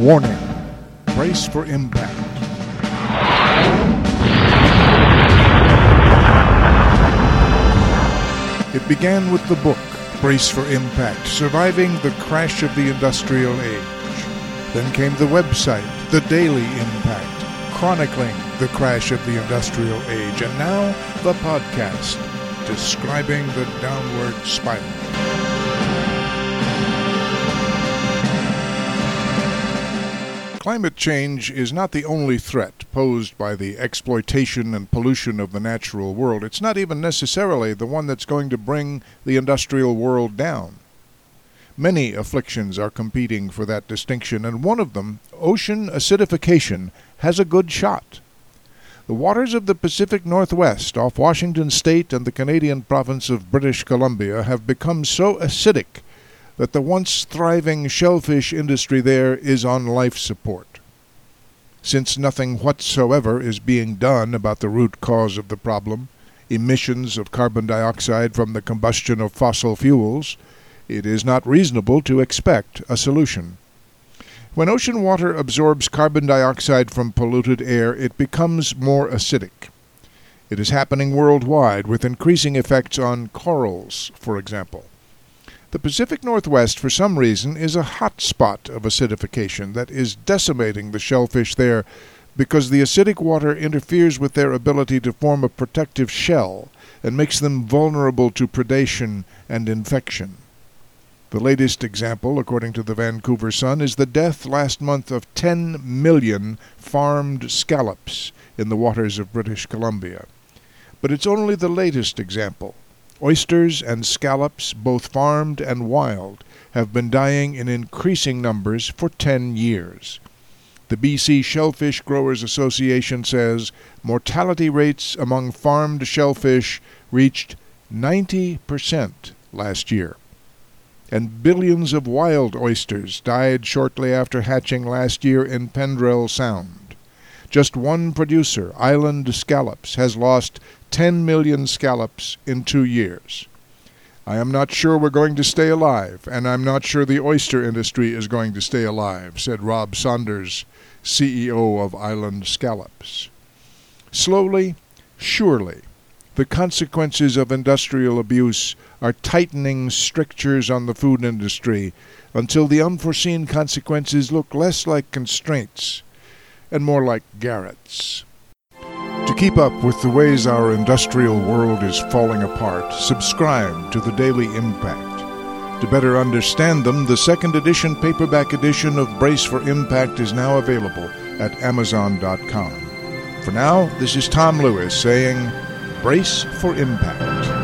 Warning. Brace for impact. It began with the book, Brace for Impact, Surviving the Crash of the Industrial Age. Then came the website, The Daily Impact, chronicling the crash of the Industrial Age. And now, the podcast, describing the downward spiral. Climate change is not the only threat posed by the exploitation and pollution of the natural world. It's not even necessarily the one that's going to bring the industrial world down. Many afflictions are competing for that distinction, and one of them, ocean acidification, has a good shot. The waters of the Pacific Northwest off Washington State and the Canadian province of British Columbia have become so acidic that the once thriving shellfish industry there is on life support. Since nothing whatsoever is being done about the root cause of the problem, emissions of carbon dioxide from the combustion of fossil fuels, it is not reasonable to expect a solution. When ocean water absorbs carbon dioxide from polluted air, it becomes more acidic. It is happening worldwide, with increasing effects on corals, for example. The Pacific Northwest, for some reason, is a hot spot of acidification that is decimating the shellfish there because the acidic water interferes with their ability to form a protective shell and makes them vulnerable to predation and infection. The latest example, according to the Vancouver Sun, is the death last month of 10 million farmed scallops in the waters of British Columbia. But it's only the latest example. Oysters and scallops, both farmed and wild, have been dying in increasing numbers for 10 years. The BC Shellfish Growers Association says mortality rates among farmed shellfish reached 90% last year. And billions of wild oysters died shortly after hatching last year in Pendrell Sound. Just one producer, Island Scallops, has lost 10 million scallops in 2 years. I am not sure we're going to stay alive, and I'm not sure the oyster industry is going to stay alive, said Rob Saunders, CEO of Island Scallops. Slowly, surely, the consequences of industrial abuse are tightening strictures on the food industry until the unforeseen consequences look less like constraints and more like garrets. To keep up with the ways our industrial world is falling apart, subscribe to the Daily Impact. To better understand them, the second edition paperback edition of Brace for Impact is now available at Amazon.com. For now, this is Tom Lewis saying, Brace for Impact.